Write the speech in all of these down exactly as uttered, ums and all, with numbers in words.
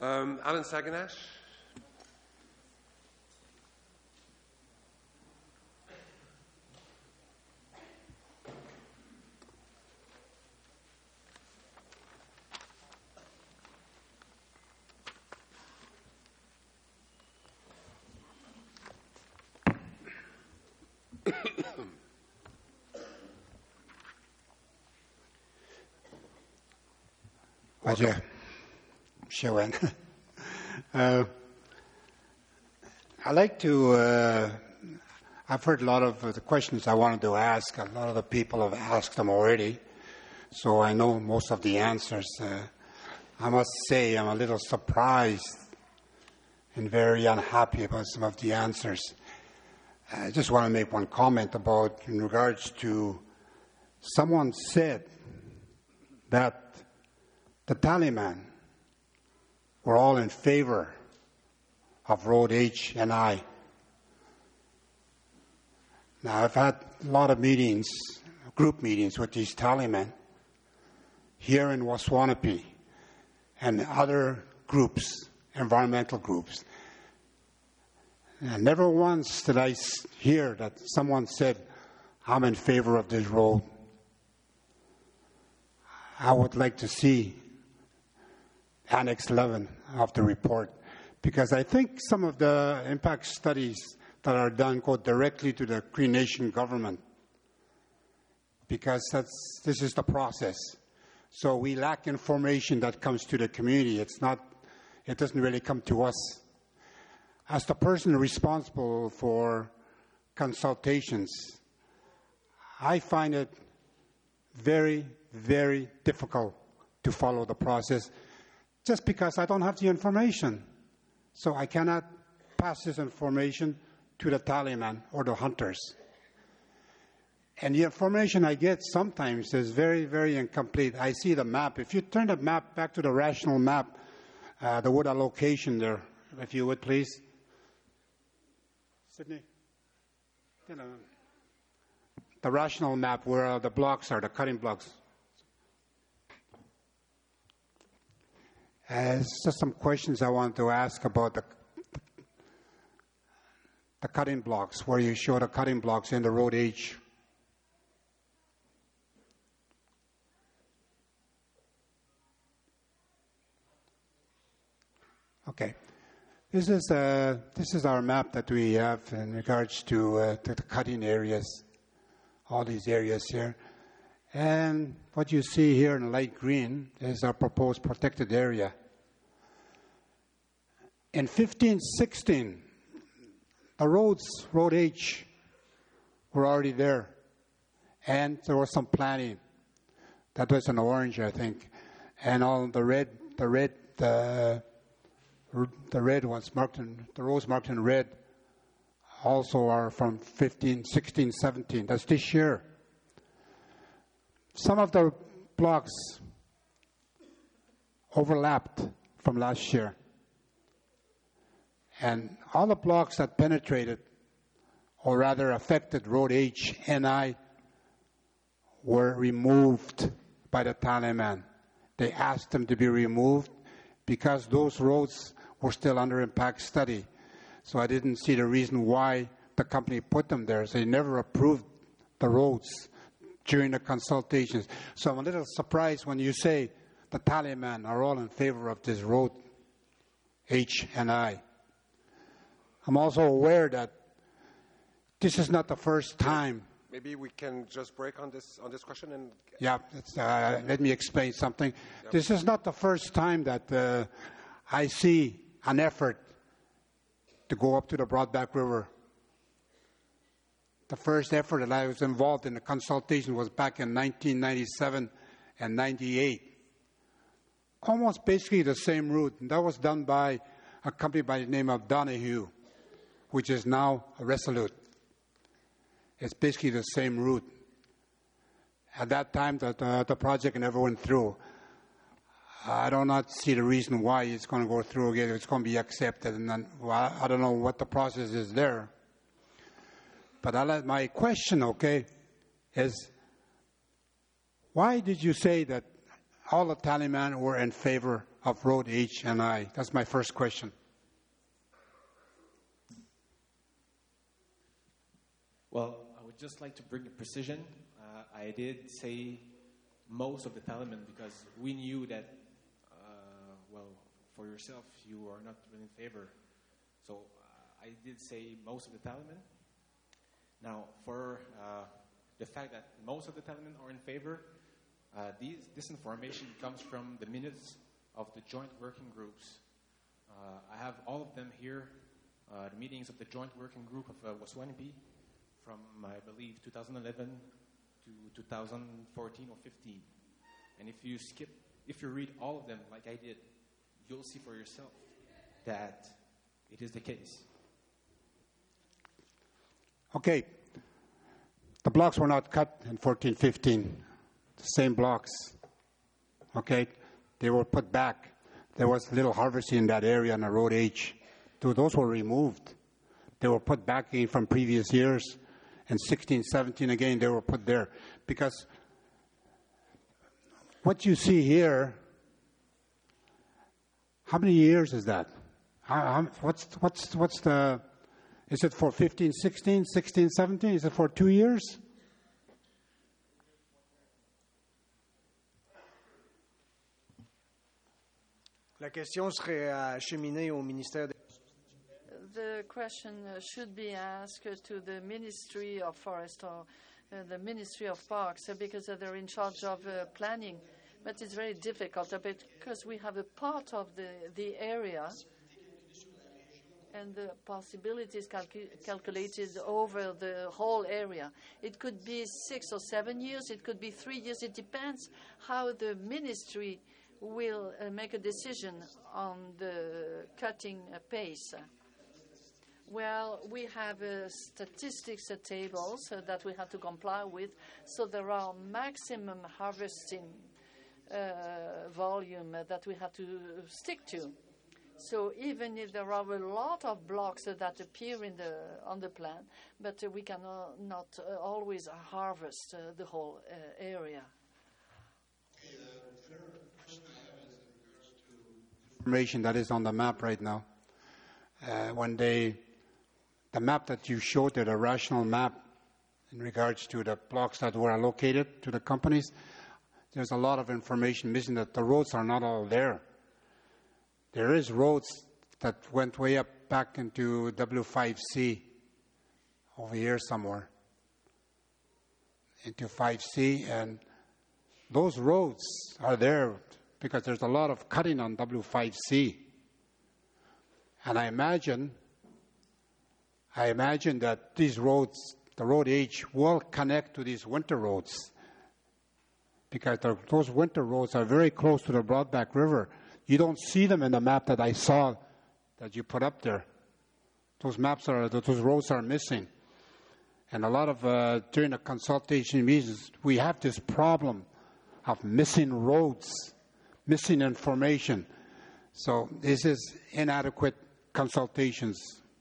Um, Alan Saganash. Roger. Sharon. uh, I'd like to, uh, I've heard a lot of uh, the questions I wanted to ask. A lot of the people have asked them already, so I know most of the answers. Uh, I must say I'm a little surprised and very unhappy about some of the answers. I just want to make one comment about, in regards to, someone said that the Taliban were all in favor of Road H and I. Now, I've had a lot of meetings, group meetings with these Taliban here in Waswanipi and other groups, environmental groups. And never once did I hear that someone said, I'm in favor of this road. I would like to see Annex eleven of the report, because I think some of the impact studies that are done go directly to the Cree Nation government, because that's, this is the process. So we lack information that comes to the community. It's not, it doesn't really come to us. As the person responsible for consultations, I find it very, very difficult to follow the process, just because I don't have the information. So I cannot pass this information to the Taliban or the hunters. And the information I get sometimes is very, very incomplete. I see the map. If you turn the map back to the rational map, uh, the word allocation there, if you would, please. Sydney? You know, the rational map where uh, the blocks are, the cutting blocks. Uh, just some questions I wanted to ask about the the cutting blocks, where you show the cutting blocks in the Road H. Okay, this is uh, this is our map that we have in regards to, uh, to the cutting areas, all these areas here. And what you see here in light green is our proposed protected area. In fifteen sixteen, the roads, Road H, were already there. And there was some planning. That was in orange, I think. And all the red, the red, the, the red ones marked in, the roads marked in red also are from fifteen, sixteen, seventeen. That's this year. Some of the blocks overlapped from last year. And all the blocks that penetrated, or rather affected Road H and I, were removed by the Taliban. They asked them to be removed because those roads were still under impact study. So I didn't see the reason why the company put them there. So they never approved the roads during the consultations. So I'm a little surprised when you say the Taliban are all in favor of this road, H and I. I'm also aware that this is not the first time. Maybe we can just break on this on this question and. Yeah, it's, uh, let me explain something. Yep. This is not the first time that uh, I see an effort to go up to the Broadback River. The first effort that I was involved in the consultation was back in nineteen ninety-seven and ninety-eight. Almost basically the same route. And that was done by a company by the name of Donahue, which is now Resolute. It's basically the same route. At that time, the, the, the project never went through. I do not see the reason why it's going to go through again. It's going to be accepted. And then, well, I don't know what the process is there. But I let my question, okay, is why did you say that all the Taliban were in favor of Road H and I? That's my first question. Well, I would just like to bring a precision. Uh, I did say most of the Talaman because we knew that, uh, well, for yourself, you are not really in favor. So uh, I did say most of the Talaman. Now, for uh, the fact that most of the Talaman are in favor, uh, these, this information comes from the minutes of the joint working groups. Uh, I have all of them here, uh, the meetings of the joint working group of uh, Waswanipi, from, I believe, two thousand eleven to two thousand fourteen or fifteen. And if you skip, if you read all of them like I did, you'll see for yourself that it is the case. Okay. The blocks were not cut in fourteen fifteen. The same blocks. Okay. They were put back. There was little harvesting in that area on the Road H. So those were removed. They were put back in from previous years. And sixteen, seventeen again, they were put there. Because what you see here, how many years is that? How, how, what's, what's, what's the, is it for fifteen, sixteen, sixteen, seventeen? Is it for two years? La question serait acheminée au ministère de... The question uh, should be asked to the Ministry of Forest or uh, the Ministry of Parks uh, because uh, they're in charge of uh, planning. But it's very difficult uh, because we have a part of the, the area and the possibilities calcu calculated over the whole area. It could be six or seven years. It could be three years. It depends how the ministry will uh, make a decision on the cutting uh, pace. Well, we have uh, statistics uh, tables uh, that we have to comply with, so there are maximum harvesting uh, volume uh, that we have to stick to. So even if there are a lot of blocks uh, that appear in the, on the plan, but uh, we cannot not uh, always harvest uh, the whole uh, area. Information that is on the map right now. Uh, when they, the map that you showed, there, the rational map in regards to the blocks that were allocated to the companies, there's a lot of information missing that the roads are not all there. There is roads that went way up back into W five C over here somewhere, into five C, and those roads are there because there's a lot of cutting on W five C. And I imagine, I imagine that these roads, the Road H, will connect to these winter roads because the, those winter roads are very close to the Broadback River. You don't see them in the map that I saw that you put up there. Those maps are, those roads are missing. And a lot of, uh, during the consultation meetings, we have this problem of missing roads, missing information. So this is inadequate consultations.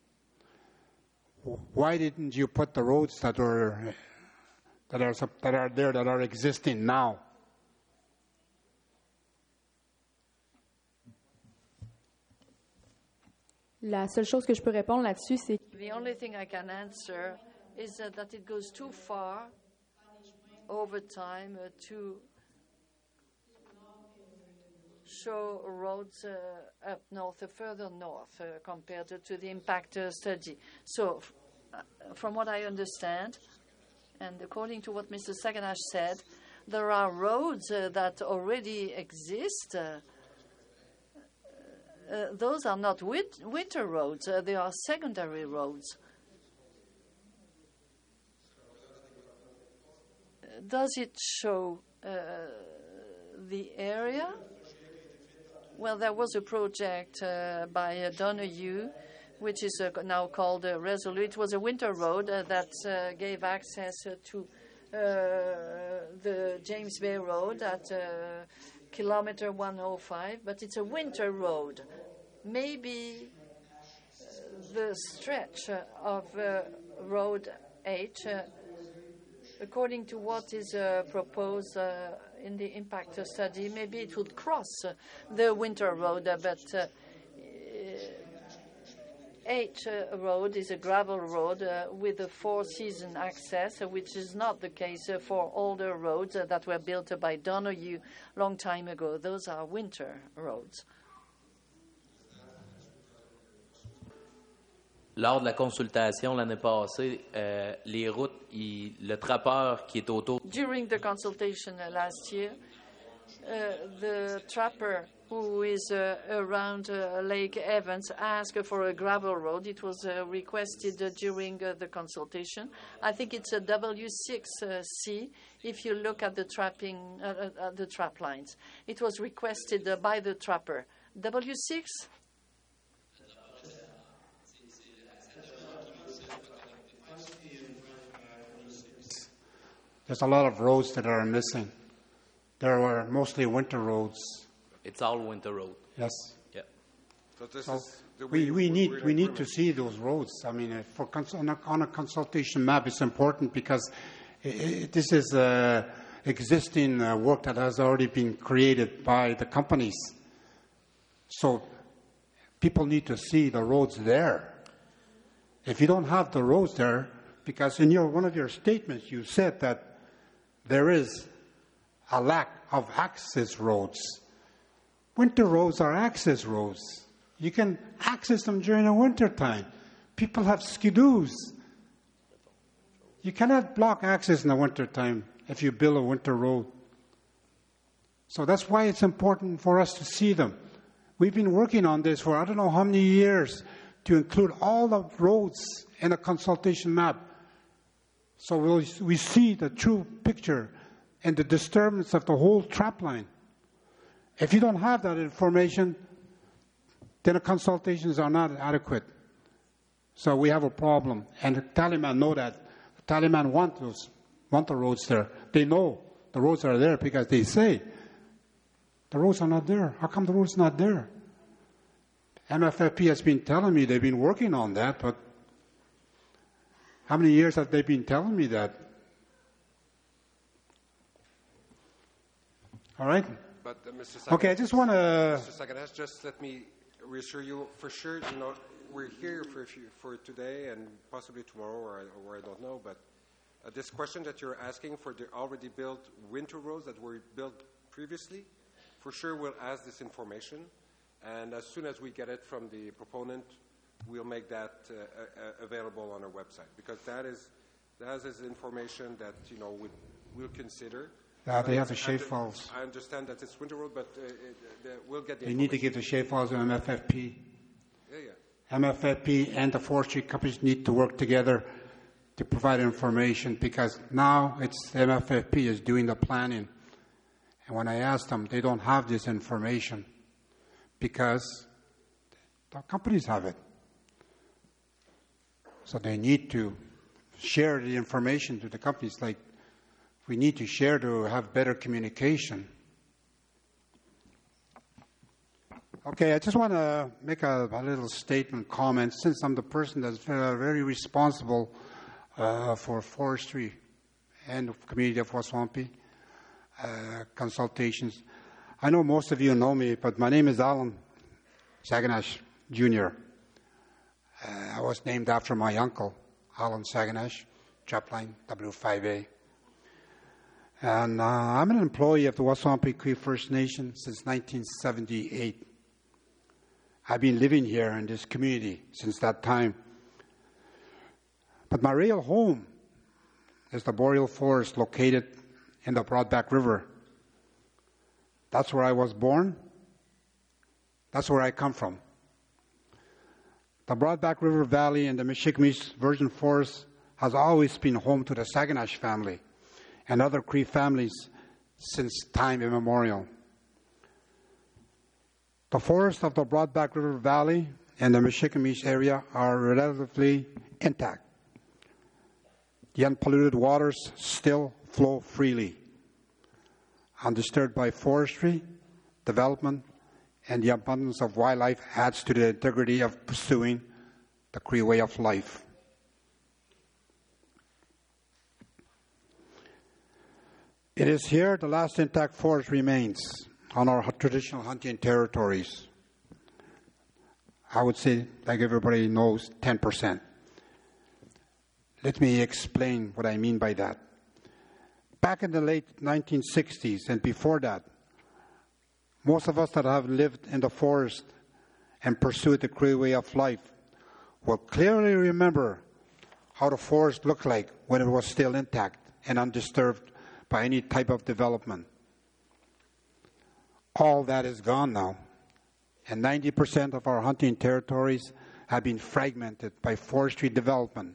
Why didn't you put the roads that are that are that are there that are existing now? La seule chose que je peux répondre là-dessus, c'est The only thing I can answer is uh, that it goes too far over time uh, to show roads uh, up north, uh, further north, uh, compared to, to the impact uh, study. So, f uh, from what I understand, and according to what Mister Saganash said, there are roads uh, that already exist. Uh, uh, those are not wit winter roads; uh, they are secondary roads. Does it show uh, the area? Well, there was a project uh, by uh, Donahue, which is uh, now called uh, Resolute. It was a winter road uh, that uh, gave access uh, to uh, the James Bay Road at uh, kilometer one oh five, but it's a winter road. Maybe uh, the stretch uh, of uh, Road H, uh, according to what is uh, proposed uh, in the impact study, maybe it would cross uh, the winter road, uh, but uh, H uh, road is a gravel road uh, with a four-season access, uh, which is not the case uh, for older roads uh, that were built uh, by Donoghue long time ago. Those are winter roads. Lors de la consultation l'année passée, euh, les routes, il, le trappeur qui est autour. During the consultation uh, last year, uh, the trapper who is uh, around uh, Lake Evans asked for a gravel road. It was uh, requested uh, during uh, the consultation. I think it's a W six C if you look at the trapping, uh, uh, the trap lines. It was requested uh, by the trapper. W six? There's a lot of roads that are missing. There are mostly winter roads. It's all winter road. Yes. Yeah. So this So is the we, way we need we're we need to implement. see those roads. I mean, uh, for cons- on, a, on a consultation map, it's important because i i this is uh, existing uh, work that has already been created by the companies. So people need to see the roads there. If you don't have the roads there, because in your one of your statements you said that there is a lack of access roads. Winter roads are access roads. You can access them during the winter time. People have skidoos. You cannot block access in the winter time if you build a winter road. So that's why it's important for us to see them. We've been working on this for I don't know how many years to include all the roads in a consultation map. So we'll, we see the true picture and the disturbance of the whole trap line. If you don't have that information, then the consultations are not adequate. So we have a problem. And the Taliban know that. The Taliban want those, want the roads there. They know the roads are there because they say, the roads are not there. How come the roads not there? M F F P has been telling me they've been working on that, but how many years have they been telling me that? All right? But uh, Mister Sagan, Okay, I just want to... Mister Saganash, just let me reassure you, for sure, you know, we're here for, for today and possibly tomorrow, or, or I don't know, but uh, this question that you're asking for the already built winter roads that were built previously, for sure we'll ask this information, and as soon as we get it from the proponent, we'll make that uh, uh, available on our website, because that is that is information that, you know, we'd, we'll consider. Yeah, they have the I shape under- files. I understand that it's winter road, but uh, it, uh, we'll get the They need to information. give the shape files to M F F P. Yeah, yeah. M F F P and the forestry companies need to work together to provide information, because now it's M F F P is doing the planning. And when I ask them, they don't have this information because the companies have it. So they need to share the information to the companies. Like, we need to share to have better communication. Okay, I just want to make a, a little statement, comment, since I'm the person that's very, very responsible uh, for forestry and the community of Waswampi uh, consultations. I know most of you know me, but my name is Alan Saganash, Junior Uh, I was named after my uncle, Alan Saganash, Trapline W five A. And uh, I'm an employee of the Waswampi Cree First Nation since nineteen seventy-eight. I've been living here in this community since that time. But my real home is the boreal forest located in the Broadback River. That's where I was born. That's where I come from. The Broadback River Valley and the Mishikmish Virgin Forest has always been home to the Saganash family and other Cree families since time immemorial. The forests of the Broadback River Valley and the Mishikmish area are relatively intact. The unpolluted waters still flow freely, undisturbed by forestry, development, and the abundance of wildlife adds to the integrity of pursuing the Cree way of life. It is here the last intact forest remains on our traditional hunting territories. I would say, like everybody knows, ten percent. Let me explain what I mean by that. Back in the late nineteen sixties and before that, most of us that have lived in the forest and pursued the Cree way of life will clearly remember how the forest looked like when it was still intact and undisturbed by any type of development. All that is gone now, and ninety percent of our hunting territories have been fragmented by forestry development.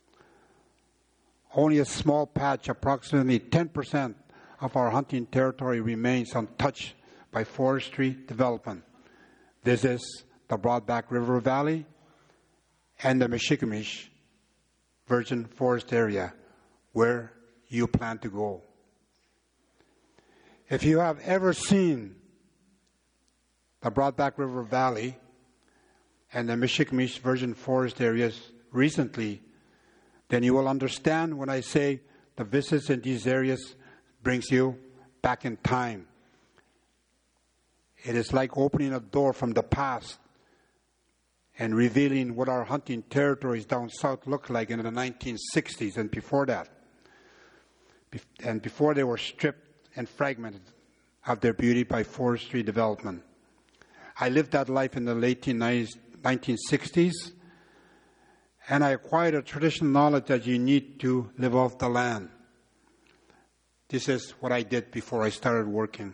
Only a small patch, approximately ten percent of our hunting territory, remains untouched by forestry development. This is the Broadback River Valley and the Mishikamish Virgin Forest area, where you plan to go. If you have ever seen the Broadback River Valley and the Mishikamish Virgin Forest areas recently, then you will understand when I say the visits in these areas brings you back in time. It is like opening a door from the past and revealing what our hunting territories down south looked like in the nineteen sixties and before that, and before they were stripped and fragmented of their beauty by forestry development. I lived that life in the late nineteen sixties, and I acquired a traditional knowledge that you need to live off the land. This is what I did before I started working.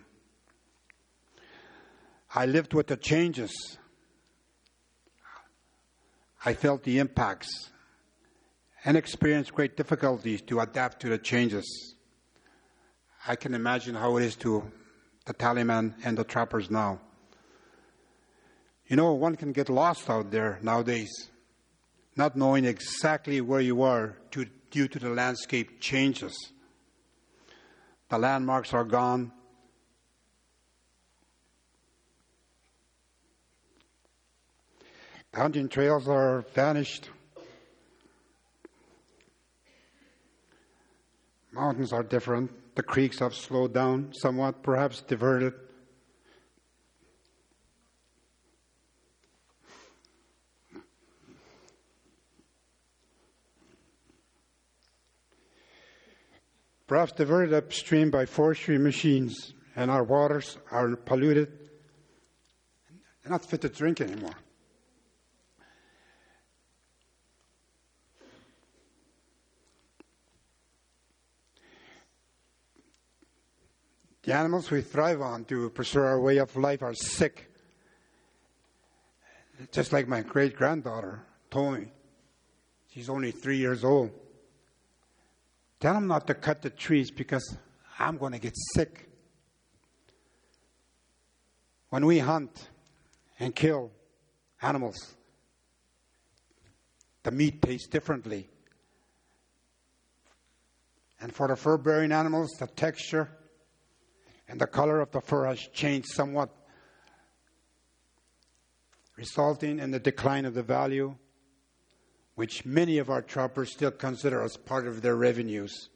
I lived with the changes. I felt the impacts and experienced great difficulties to adapt to the changes. I can imagine how it is to the tallyman and the trappers now. You know, one can get lost out there nowadays, not knowing exactly where you are to, due to the landscape changes. The landmarks are gone. The hunting trails are vanished. Mountains are different. The creeks have slowed down somewhat, perhaps diverted. Perhaps diverted upstream by forestry machines, and our waters are polluted. They're not fit to drink anymore. The animals we thrive on to pursue our way of life are sick. Just like my great-granddaughter told me. She's only three years old. Tell them not to cut the trees because I'm going to get sick. When we hunt and kill animals, the meat tastes differently. And for the fur-bearing animals, the texture and the color of the fur has changed somewhat, resulting in the decline of the value, which many of our trappers still consider as part of their revenues.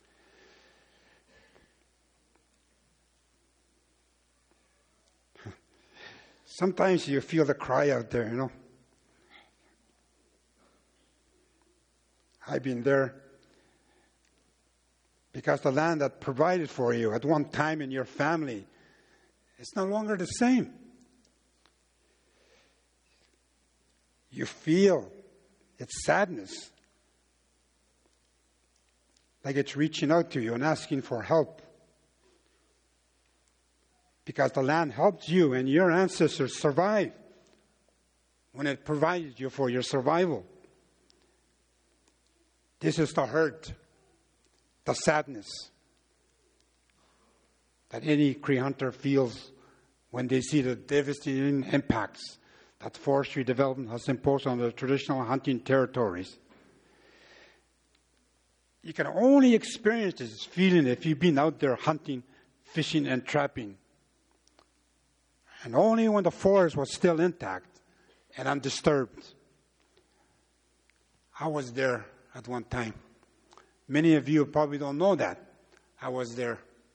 Sometimes you feel the cry out there, you know. I've been there because the land that provided for you at one time in your family is no longer the same. You feel its sadness, like it's reaching out to you and asking for help. Because the land helped you and your ancestors survive when it provided you for your survival. This is the hurt, the sadness that any Cree hunter feels when they see the devastating impacts that forestry development has imposed on the traditional hunting territories. You can only experience this feeling if you've been out there hunting, fishing, and trapping. And only when the forest was still intact and undisturbed. I was there at one time. Many of you probably don't know that. I was there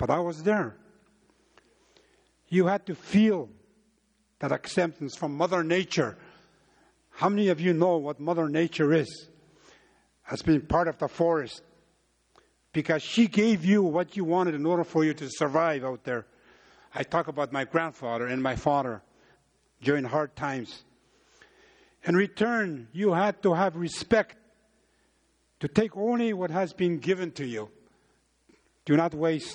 but I was there. You had to feel that acceptance from Mother Nature. How many of you know what Mother Nature is? As being part of the forest. Because she gave you what you wanted in order for you to survive out there. I talk about my grandfather and my father during hard times. In return, you had to have respect to take only what has been given to you. Do not waste.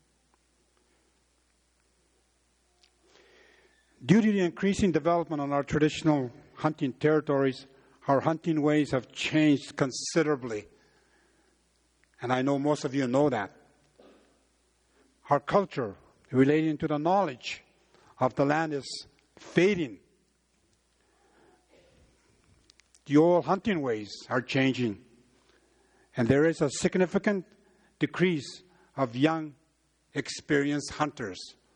Due to the increasing development on our traditional hunting territories, our hunting ways have changed considerably. And I know most of you know that. Our culture relating to the knowledge of the land is fading. The old hunting ways are changing. And there is a significant decrease of young, experienced hunters.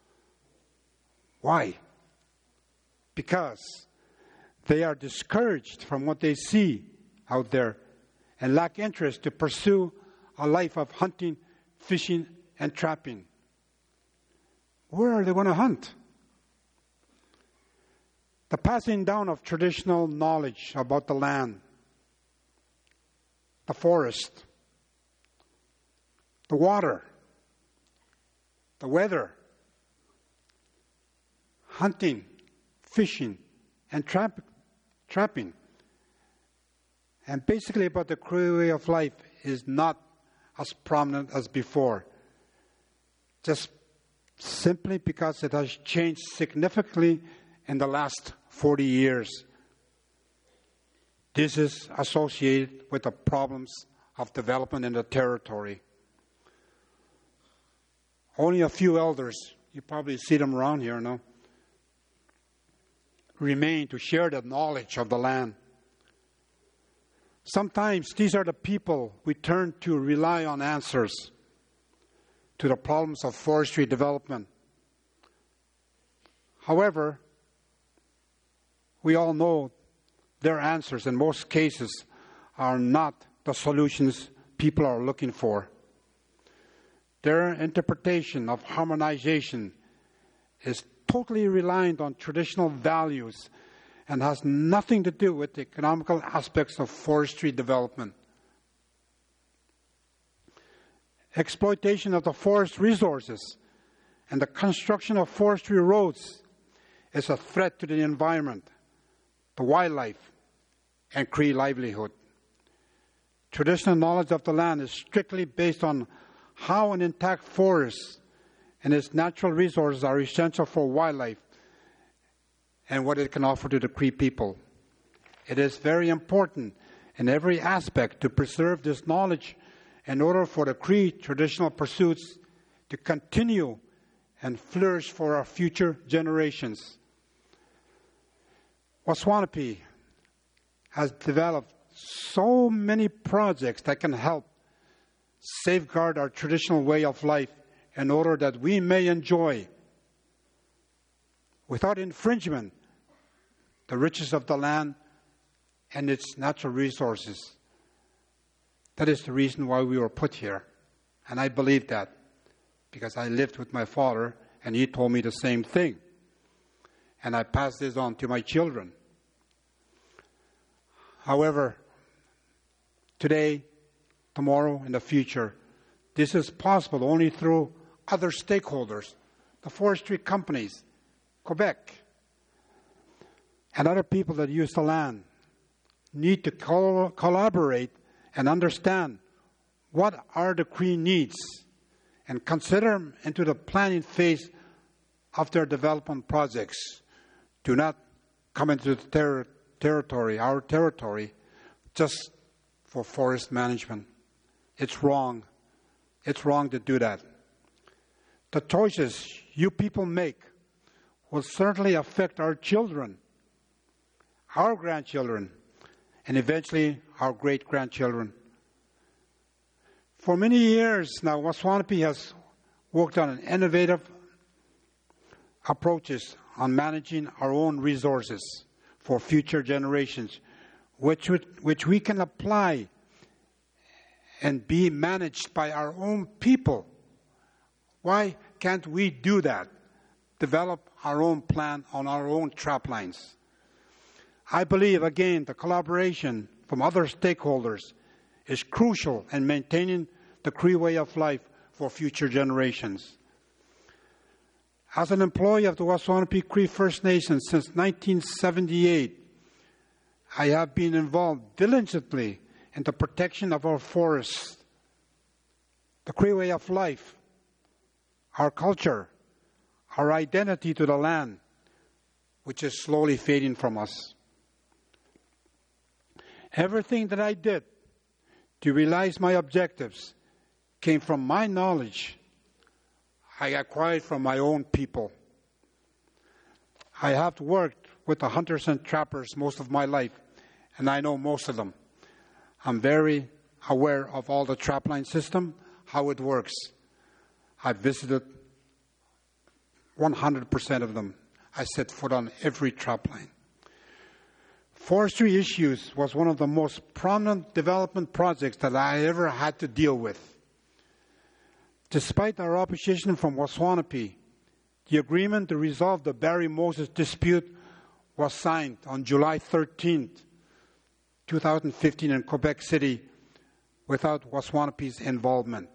Why? Because they are discouraged from what they see out there and lack interest to pursue a life of hunting, fishing, and trapping. Where are they going to hunt? The passing down of traditional knowledge about the land, the forest, the water, the weather, hunting, fishing, and trap, trapping, and basically about the Cree way of life is not as prominent as before. Just simply because it has changed significantly in the last forty years. This is associated with the problems of development in the territory. Only a few elders, you probably see them around here now, remain to share the knowledge of the land. Sometimes these are the people we turn to rely on answers to the problems of forestry development. However, we all know their answers in most cases are not the solutions people are looking for. Their interpretation of harmonization is totally reliant on traditional values and has nothing to do with the economical aspects of forestry development. Exploitation of the forest resources and the construction of forestry roads is a threat to the environment, the wildlife, and Cree livelihood. Traditional knowledge of the land is strictly based on how an intact forest and its natural resources are essential for wildlife and what it can offer to the Cree people. It is very important in every aspect to preserve this knowledge in order for the Cree traditional pursuits to continue and flourish for our future generations. Waswanipi has developed so many projects that can help safeguard our traditional way of life in order that we may enjoy, without infringement, the riches of the land and its natural resources. That is the reason why we were put here. And I believe that because I lived with my father and he told me the same thing. And I passed this on to my children. However, today, tomorrow, in the future, this is possible only through other stakeholders, the forestry companies, Quebec, and other people that use the land need to col- collaborate and understand what are the Cree needs and consider them into the planning phase of their development projects. Do not come into the ter- territory, our territory, just for forest management. It's wrong. It's wrong to do that. The choices you people make will certainly affect our children, our grandchildren, and eventually our great-grandchildren. For many years now, Waswanipi has worked on innovative approaches on managing our own resources for future generations, which, which we can apply and be managed by our own people Why can't we do that? Develop our own plan on our own trap lines. I believe, again, the collaboration from other stakeholders is crucial in maintaining the Cree way of life for future generations. As an employee of the Waswanipi Cree First Nation since nineteen seventy-eight, I have been involved diligently in the protection of our forests, the Cree way of life, our culture, our identity to the land, which is slowly fading from us. Everything that I did to realize my objectives came from my knowledge I acquired from my own people. I have worked with the hunters and trappers most of my life, and I know most of them. I'm very aware of all the trapline system, how it works. I've visited one hundred percent of them. I set foot on every trapline. Forestry issues was one of the most prominent development projects that I ever had to deal with. Despite our opposition from Waswanipi, the agreement to resolve the Barry Moses dispute was signed on July thirteenth, two thousand fifteen in Quebec City without Waswanipi's involvement.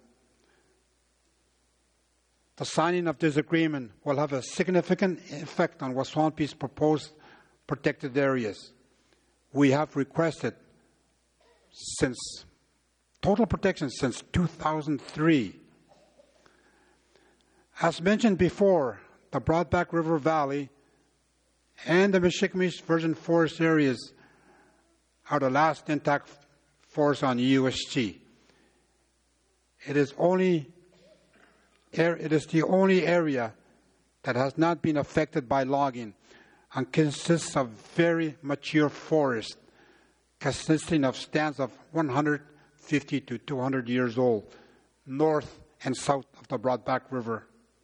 The signing of this agreement will have a significant effect on Waswanipi's proposed protected areas. We have requested since total protection since two thousand three. As mentioned before, the Broadback River Valley and the Mishikmish Virgin Forest areas are the last intact forests on U S G. It is only it is the only area that has not been affected by logging and consists of very mature forest consisting of stands of one hundred fifty to two hundred years old, north and south of the Broadback River.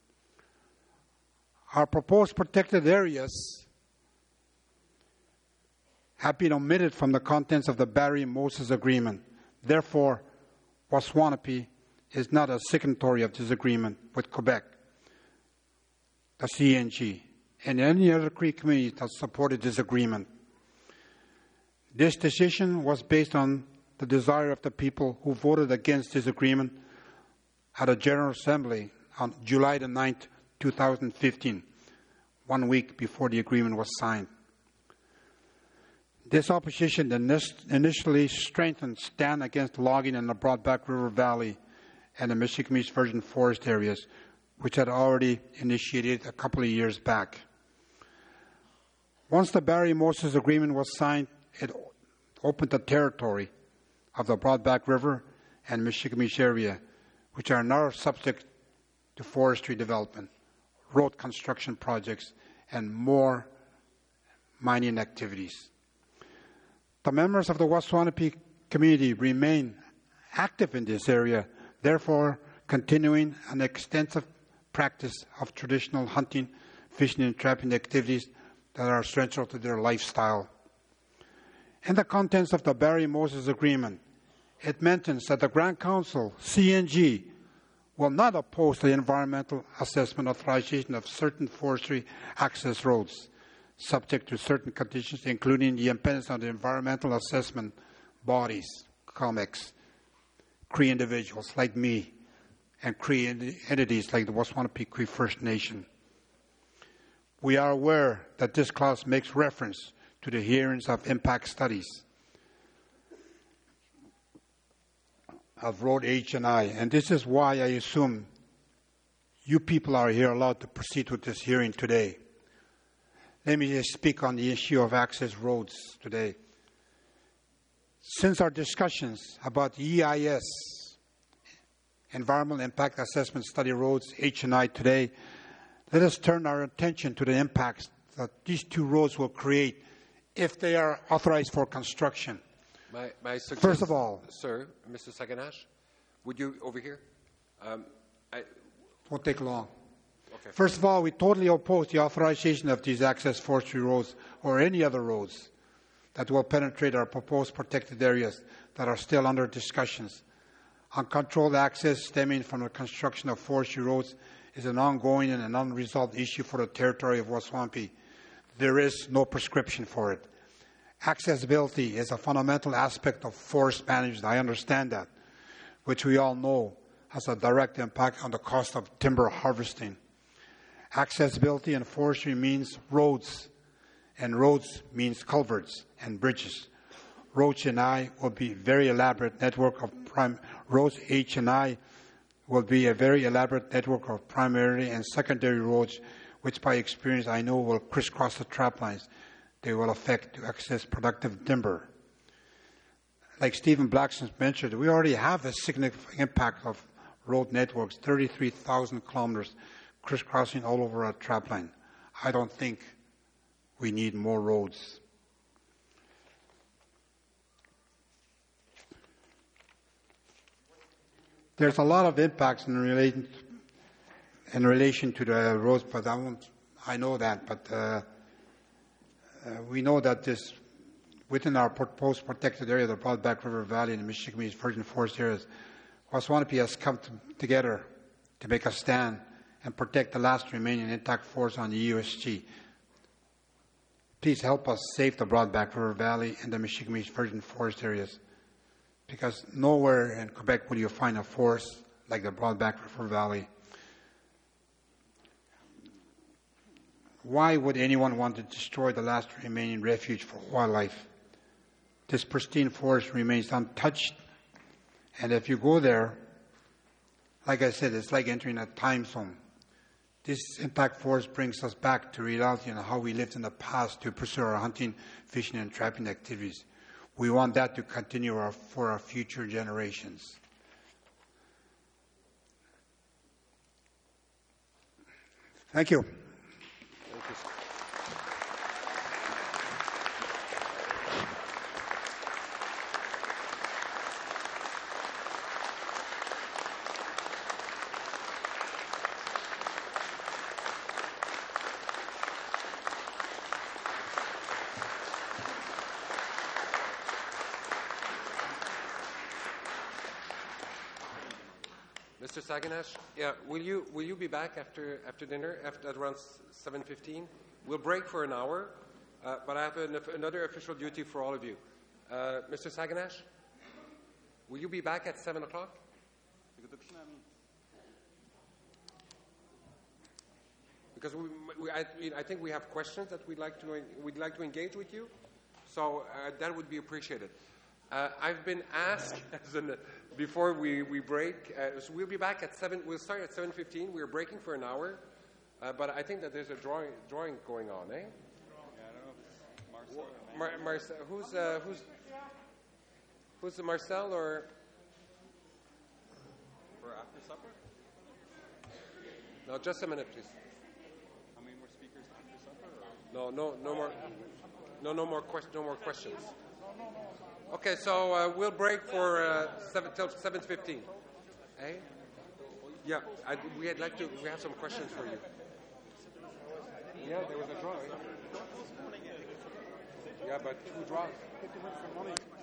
Our proposed protected areas have been omitted from the contents of the Barry Moses Agreement. Therefore, Waswanipi is not a signatory of this agreement with Quebec, the C N G, and any other Cree community that supported this agreement. This decision was based on the desire of the people who voted against this agreement at a General Assembly on July the ninth, two thousand fifteen, one week before the agreement was signed. This opposition initially strengthened stand against logging in the Broadback River Valley and the Mishikmish Virgin Forest areas, which had already initiated a couple of years back. Once the Barry Moses Agreement was signed, it opened the territory of the Broadback River and Mishikmish area, which are now subject to forestry development, road construction projects, and more mining activities. The members of the Waswanipi community remain active in this area, therefore continuing an extensive practice of traditional hunting, fishing, and trapping activities that are central to their lifestyle. In the contents of the Barry Moses Agreement, it mentions that the Grand Council, C N G, will not oppose the environmental assessment authorization of certain forestry access roads, subject to certain conditions, including the independence of the environmental assessment bodies, COMEX, Cree individuals like me, and Cree entities like the Waswanipi Cree First Nation. We are aware that this clause makes reference to the hearings of impact studies of Road H and I, and this is why I assume you people are here allowed to proceed with this hearing today. Let me just speak on the issue of access roads today. Since our discussions about the E I S, Environmental Impact Assessment Study Roads, H and I today, let us turn our attention to the impacts that these two roads will create if they are authorized for construction. My, my suggest- First of all, Sir, Mister Saganash, would you, over here? Um, I, won't take long. okay. First of all, we totally oppose the authorization of these access forestry roads or any other roads that will penetrate our proposed protected areas that are still under discussions Uncontrolled access stemming from the construction of forestry roads is an ongoing and an unresolved issue for the territory of Waswampi. There is no prescription for it. Accessibility is a fundamental aspect of forest management. I understand that, which we all know has a direct impact on the cost of timber harvesting. Accessibility in forestry means roads, and roads means culverts and bridges. Roads and I will be very elaborate network of prime roads. H and I will be a very elaborate network of primary and secondary roads, which by experience I know will crisscross the trap lines. They will affect to access productive timber. Like Stephen Blacksmith mentioned, we already have a significant impact of road networks, thirty-three thousand kilometers crisscrossing all over our trap line. I don't think we need more roads. There's a lot of impacts in relation in relation to the roads, but I won't. I know that, but uh, uh, we know that this within our proposed protected area, the Broadback River Valley and the Michigan Virgin Forest areas, Waswanipi has come to, together to make a stand and protect the last remaining intact forests on the U S G. Please help us save the Broadback River Valley and the Michigan Virgin Forest areas, because nowhere in Quebec will you find a forest like the Broadback River Valley. Why would anyone want to destroy the last remaining refuge for wildlife? This pristine forest remains untouched, and if you go there, like I said, it's like entering a time zone. This impact forest brings us back to reality and how we lived in the past to pursue our hunting, fishing, and trapping activities. We want that to continue our, for our future generations. Thank you. Thank you, sir. Mister Saginash, yeah, will you will you be back after after dinner after at around seven fifteen? We'll break for an hour, uh, but I have an, another official duty for all of you. Uh, Mister Saginash, will you be back at seven o'clock? Because we, we, I, I think we have questions that we'd like to we'd like to engage with you, so uh, that would be appreciated. Uh, I've been asked as an, before we, we break, uh, so we'll be back at seven. We'll start at seven fifteen. We're breaking for an hour, uh, but I think that there's a drawing drawing going on, eh? Mar- Marcel, who's uh, who's who's the Marcel or for after supper? no? Just a minute, please. How many more speakers after supper? Or? No, no, no more. No, no more questions. No more questions. Okay, so uh, we'll break for uh, seven till seven fifteen. Eh? Yeah, I, we'd like to. We have some questions for you. Yeah, there was a drawing. Yeah, but who draws?